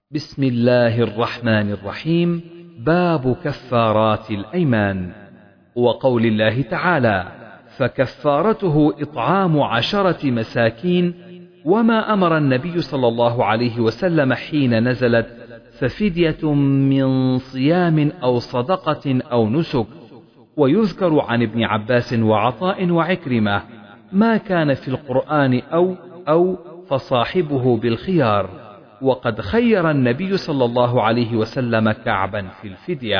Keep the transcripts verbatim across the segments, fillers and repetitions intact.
بسم الله الرحمن الرحيم. باب كفارات الأيمان. وقول الله تعالى: فكفارته إطعام عشرة مساكين. وما أمر النبي صلى الله عليه وسلم حين نزلت: ففدية من صيام أو صدقة أو نسك. ويذكر عن ابن عباس وعطاء وعكرمة: ما كان في القرآن أو أو فصاحبه بالخيار. وقد خير النبي صلى الله عليه وسلم كعبا في الفدية.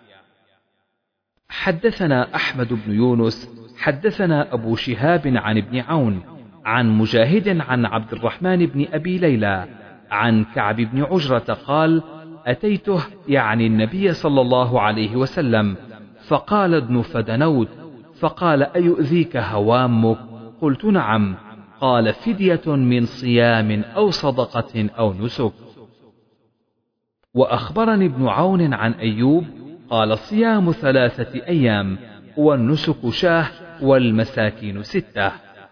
حدثنا أحمد بن يونس حدثنا أبو شهاب عن ابن عون عن مجاهد عن عبد الرحمن بن أبي ليلى عن كعب بن عجرة قال: أتيته يعني النبي صلى الله عليه وسلم فقال: ادن فدنوت. فقال: أيؤذيك هوامك؟ قلت: نعم. قال: فدية من صيام أو صدقة أو نسك. وأخبرني ابن عون عن أيوب قال: صيام ثلاثة أيام، والنسك شاه، والمساكين ستة.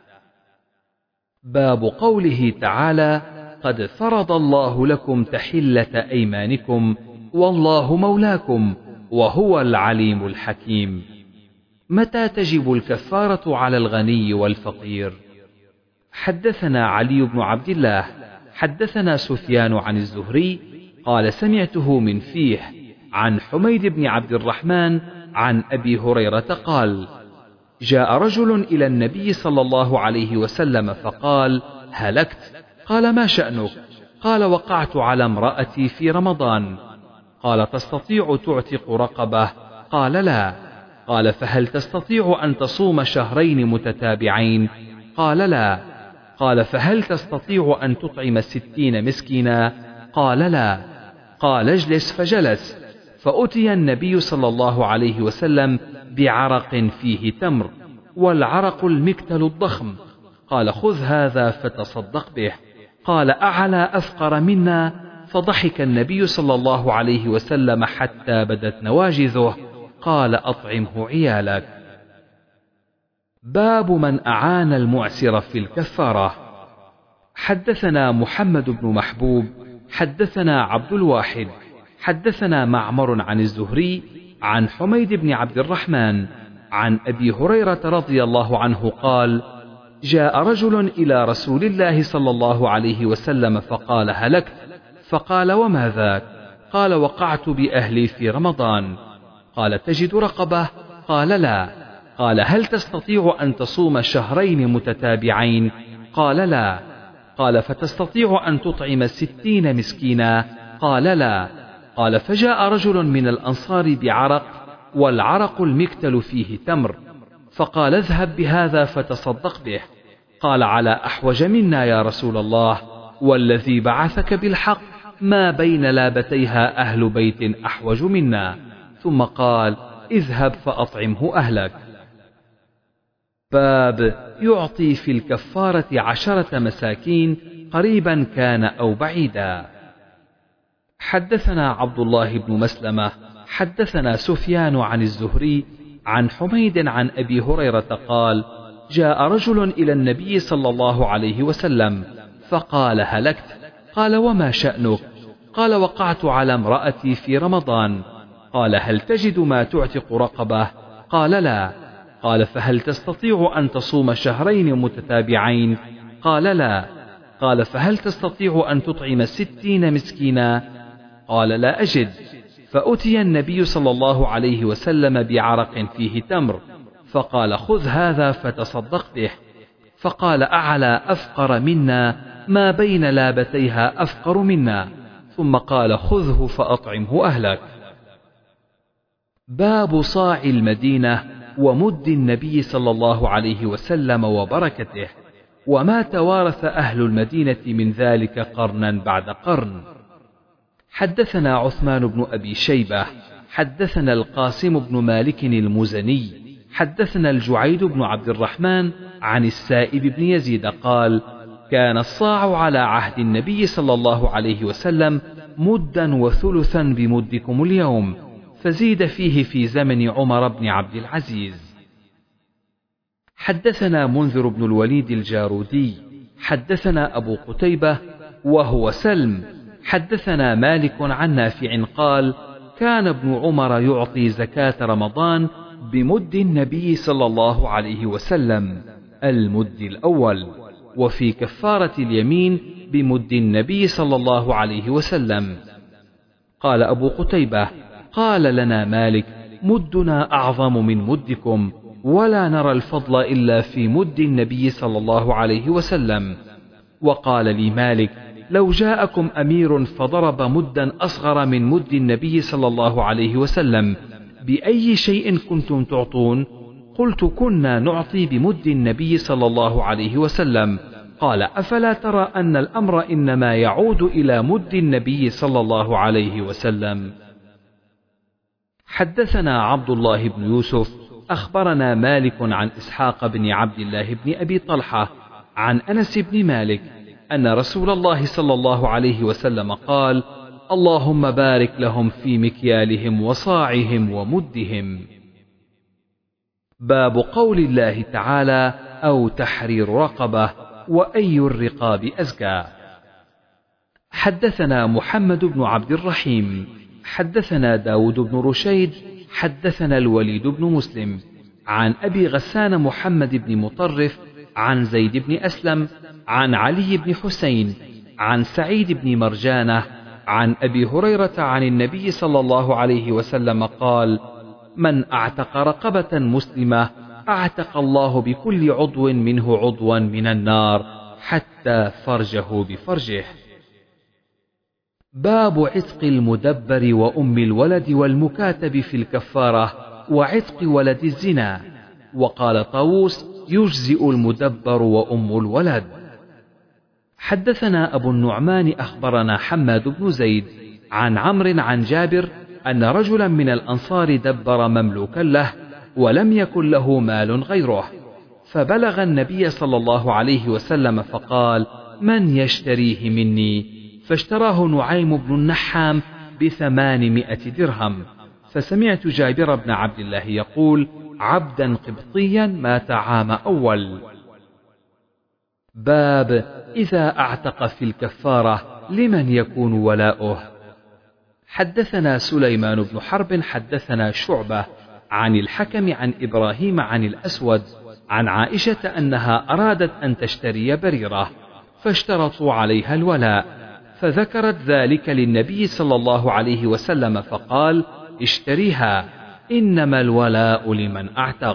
باب قوله تعالى: قد فرض الله لكم تحلة أيمانكم والله مولاكم وهو العليم الحكيم. متى تجب الكفارة على الغني والفقير؟ حدثنا علي بن عبد الله حدثنا سفيان عن الزهري قال: سمعته من فيح عن حميد بن عبد الرحمن عن أبي هريرة قال: جاء رجل إلى النبي صلى الله عليه وسلم فقال: هلكت. قال: ما شأنك؟ قال: وقعت على امرأتي في رمضان. قال: تستطيع تعتق رقبة؟ قال: لا. قال: فهل تستطيع أن تصوم شهرين متتابعين؟ قال: لا. قال: فهل تستطيع أن تطعم ستين مسكينا؟ قال: لا. قال: اجلس. فجلس. فأتي النبي صلى الله عليه وسلم بعرق فيه تمر، والعرق المكتل الضخم. قال: خذ هذا فتصدق به. قال: أعلى أفقر منا؟ فضحك النبي صلى الله عليه وسلم حتى بدت نواجذه. قال: أطعمه عيالك. باب من أعان المعسر في الكفارة. حدثنا محمد بن محبوب حدثنا عبد الواحد حدثنا معمر عن الزهري عن حميد بن عبد الرحمن عن أبي هريرة رضي الله عنه قال: جاء رجل إلى رسول الله صلى الله عليه وسلم فقال: هلكت. فقال: وما ذاك؟ قال: وقعت بأهلي في رمضان. قال: تجد رقبة؟ قال: لا. قال: هل تستطيع أن تصوم شهرين متتابعين؟ قال: لا. قال: فتستطيع أن تطعم ستين مسكينا؟ قال: لا. قال: فجاء رجل من الأنصار بعرق، والعرق المكتل فيه تمر، فقال: اذهب بهذا فتصدق به. قال: على أحوج منا يا رسول الله، والذي بعثك بالحق ما بين لابتيها أهل بيت أحوج منا. ثم قال: اذهب فأطعمه أهلك. باب يعطي في الكفارة عشرة مساكين قريبا كان أو بعيدا. حدثنا عبد الله بن مسلمة حدثنا سفيان عن الزهري عن حميد عن أبي هريرة قال: جاء رجل إلى النبي صلى الله عليه وسلم فقال: هلكت. قال: وما شأنك؟ قال: وقعت على امرأتي في رمضان. قال: هل تجد ما تعتق رقبة؟ قال: لا. قال: فهل تستطيع أن تصوم شهرين متتابعين؟ قال: لا. قال: فهل تستطيع أن تطعم ستين مسكينا؟ قال: لا أجد. فأتي النبي صلى الله عليه وسلم بعرق فيه تمر، فقال: خذ هذا فتصدق به. فقال: أعلى أفقر منا ما بين لابتيها أفقر منا. ثم قال: خذه فأطعمه أهلك. باب صاع المدينة ومد النبي صلى الله عليه وسلم وبركته، وما توارث أهل المدينة من ذلك قرنا بعد قرن. حدثنا عثمان بن أبي شيبة حدثنا القاسم بن مالك المزني حدثنا الجعيد بن عبد الرحمن عن السائب بن يزيد قال: كان الصاع على عهد النبي صلى الله عليه وسلم مدا وثلثا بمدكم اليوم، فزيد فيه في زمن عمر بن عبد العزيز. حدثنا منذر بن الوليد الجارودي حدثنا أبو قتيبة وهو سلم حدثنا مالك عن نافع قال كان ابن عمر يعطي زكاة رمضان بمد النبي صلى الله عليه وسلم المد الأول، وفي كفارة اليمين بمد النبي صلى الله عليه وسلم. قال أبو قتيبة قال لنا مالك مدنا أعظم من مدكم، ولا نرى الفضل إلا في مد النبي صلى الله عليه وسلم. وقال لي مالك لو جاءكم أمير فضرب مدا أصغر من مد النبي صلى الله عليه وسلم بأي شيء كنتم تعطون؟ قلت كنا نعطي بمد النبي صلى الله عليه وسلم. قال أفلا ترى أن الأمر إنما يعود إلى مد النبي صلى الله عليه وسلم. حدثنا عبد الله بن يوسف أخبرنا مالك عن إسحاق بن عبد الله بن أبي طلحة عن أنس بن مالك أن رسول الله صلى الله عليه وسلم قال اللهم بارك لهم في مكيالهم وصاعهم ومدهم. باب قول الله تعالى أو تحرير رقبة وأي الرقاب أزكى. حدثنا محمد بن عبد الرحيم حدثنا داود بن رشيد حدثنا الوليد بن مسلم عن أبي غسان محمد بن مطرف عن زيد بن أسلم عن علي بن حسين عن سعيد بن مرجانة عن أبي هريرة عن النبي صلى الله عليه وسلم قال من أعتق رقبة مسلمة أعتق الله بكل عضو منه عضوا من النار حتى فرجه بفرجه. باب عتق المدبر وأم الولد والمكاتب في الكفارة وعتق ولد الزنا. وقال طاووس يجزئ المدبر وأم الولد. حدثنا أبو النعمان أخبرنا حماد بن زيد عن عمرو عن جابر أن رجلا من الأنصار دبر مملوكا له ولم يكن له مال غيره، فبلغ النبي صلى الله عليه وسلم فقال من يشتريه مني؟ فاشتراه نعيم بن النحام بثمانمائة درهم. فسمعت جابر بن عبد الله يقول عبدا قبطيا مات عام أول. باب إذا أعتق في الكفارة لمن يكون ولاؤه. حدثنا سليمان بن حرب حدثنا شعبة عن الحكم عن إبراهيم عن الأسود عن عائشة أنها أرادت أن تشتري بريرة فاشترطوا عليها الولاء، فذكرت ذلك للنبي صلى الله عليه وسلم فقال اشتريها إنما الولاء لمن أعتق.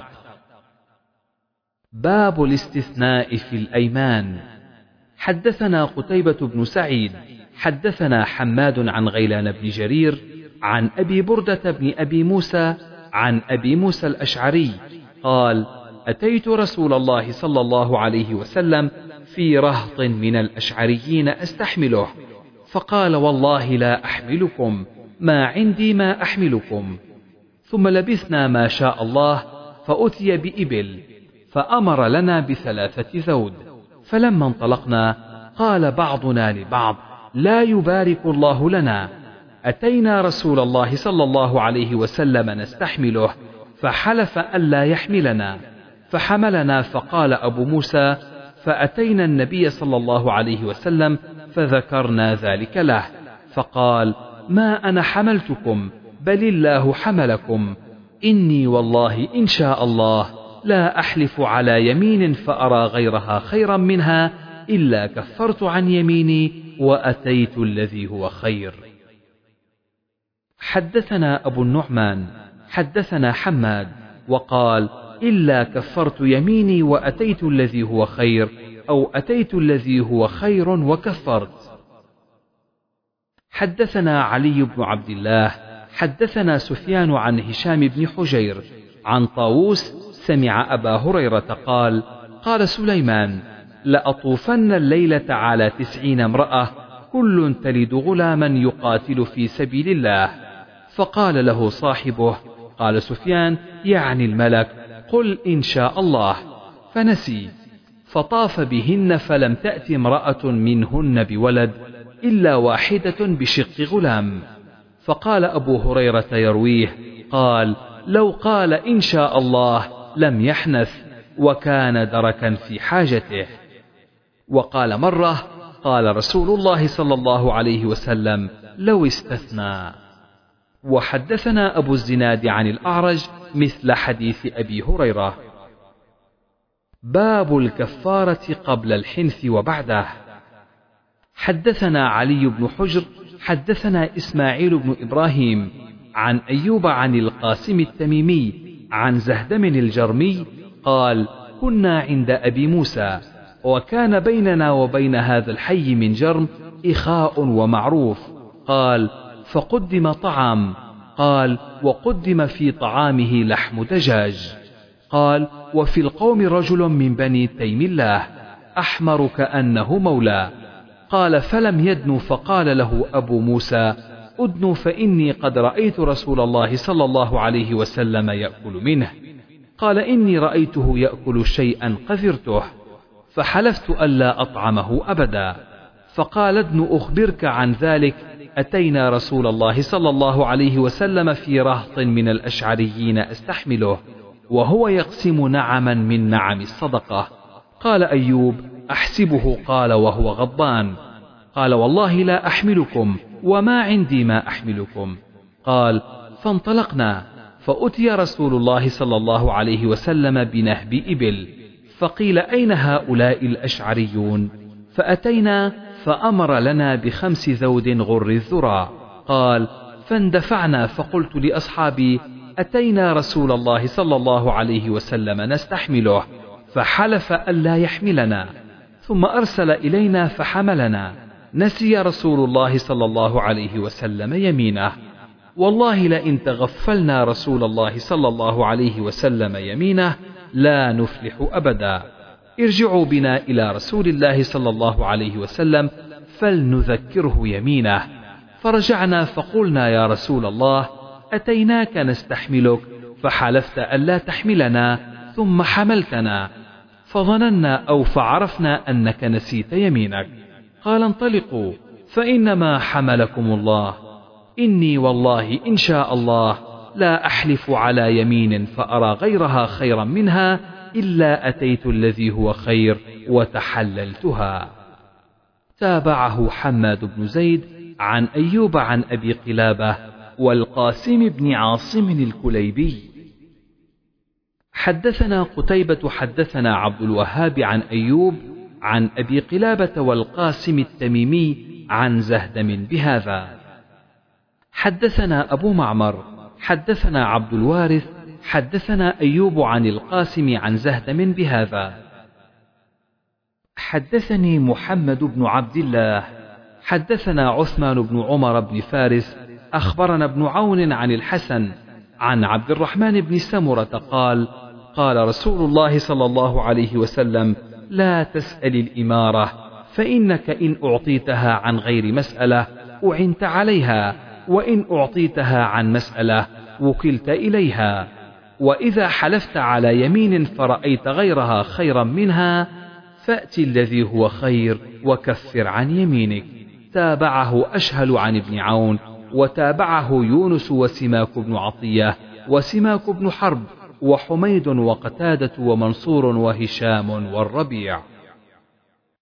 باب الاستثناء في الأيمان. حدثنا قتيبة بن سعيد حدثنا حماد عن غيلان بن جرير عن أبي بردة بن أبي موسى عن أبي موسى الأشعري قال أتيت رسول الله صلى الله عليه وسلم في رهط من الأشعريين أستحمله، فقال والله لا أحملكم، ما عندي ما أحملكم. ثم لبثنا ما شاء الله فأتي بإبل فأمر لنا بثلاثة ذود، فلما انطلقنا قال بعضنا لبعض لا يبارك الله لنا. أتينا رسول الله صلى الله عليه وسلم نستحمله فحلف ألا يحملنا فحملنا. فقال أبو موسى فأتينا النبي صلى الله عليه وسلم فذكرنا ذلك له، فقال ما أنا حملتكم بل الله حملكم، إني والله إن شاء الله لا أحلف على يمين فأرى غيرها خيرا منها إلا كفرت عن يميني وأتيت الذي هو خير. حدثنا أبو النعمان حدثنا حماد وقال إلا كفرت يميني وأتيت الذي هو خير، أو أتيت الذي هو خير وكفرت. حدثنا علي بن عبد الله حدثنا سفيان عن هشام بن حجير عن طاووس سمع أبا هريرة قال قال سليمان لأطوفن الليلة على تسعين امرأة كل تلد غلاما يقاتل في سبيل الله. فقال له صاحبه قال سفيان يعني الملك قل إن شاء الله، فنسي، فطاف بهن فلم تأت امرأة منهن بولد إلا واحدة بشق غلام. فقال أبو هريرة يرويه قال لو قال إن شاء الله لم يحنث وكان دركا في حاجته. وقال مرة قال رسول الله صلى الله عليه وسلم: لو استثنى. وحدثنا أبو الزناد عن الأعرج مثل حديث أبي هريرة. باب الكفارة قبل الحنث وبعده. حدثنا علي بن حجر حدثنا إسماعيل بن إبراهيم عن أيوب عن القاسم التميمي عن زهدم الجرمي قال: كنا عند أبي موسى، وكان بيننا وبين هذا الحي من جرم إخاء ومعروف. قال: فقدم طعام. قال: وقدم في طعامه لحم دجاج. قال: وفي القوم رجل من بني تيم الله أحمر كأنه مولى. قال: فلم يدن، فقال له أبو موسى: أدن، فإني قد رأيت رسول الله صلى الله عليه وسلم يأكل منه. قال: إني رأيته يأكل شيئا قذرته، فحلفت ألا أطعمه أبدا. فقال: ادن أخبرك عن ذلك، أتينا رسول الله صلى الله عليه وسلم في رهط من الأشعريين أستحمله، وهو يقسم نعما من نعم الصدقة. قال أيوب: أحسبه قال وهو غضبان. قال: والله لا أحملكم، وما عندي ما أحملكم. قال: فانطلقنا، فأتي رسول الله صلى الله عليه وسلم بنهب إبل، فقيل: أين هؤلاء الأشعريون؟ فأتينا فأمر لنا بخمس ذود غر الذرى. قال: فاندفعنا، فقلت لأصحابي: أتينا رسول الله صلى الله عليه وسلم نستحمله، فحلف ألا يحملنا، ثم أرسل إلينا فحملنا. نسي رسول الله صلى الله عليه وسلم يمينه، والله لئن تغفلنا رسول الله صلى الله عليه وسلم يمينه لا نفلح أبدا. ارجعوا بنا إلى رسول الله صلى الله عليه وسلم فلنذكره يمينه. فرجعنا فقلنا: يا رسول الله، أتيناك نستحملك، فحلفت ألا تحملنا ثم حملتنا، فظننا أو فعرفنا أنك نسيت يمينك. قال: انطلقوا، فإنما حملكم الله. إني والله إن شاء الله لا أحلف على يمين فأرى غيرها خيرا منها إلا أتيت الذي هو خير وتحللتها. تابعه حماد بن زيد عن أيوب عن أبي قلابة والقاسم بن عاصم الكليبي. حدثنا قتيبة حدثنا عبد الوهاب عن أيوب عن أبي قلابة والقاسم التميمي عن زهدم بهذا. حدثنا أبو معمر حدثنا عبد الوارث حدثنا أيوب عن القاسم عن زهدم بهذا. حدثني محمد بن عبد الله حدثنا عثمان بن عمر بن فارس أخبرنا ابن عون عن الحسن عن عبد الرحمن بن سمرة قال: قال رسول الله صلى الله عليه وسلم: لا تسأل الإمارة، فإنك إن أعطيتها عن غير مسألة أعنت عليها، وإن أعطيتها عن مسألة وكلت إليها. وإذا حلفت على يمين فرأيت غيرها خيرا منها فأت الذي هو خير وكفر عن يمينك. تابعه أشهل عن ابن عون، وتابعه يونس وسماك بن عطية وسماك بن حرب وحميد وقتادة ومنصور وهشام والربيع.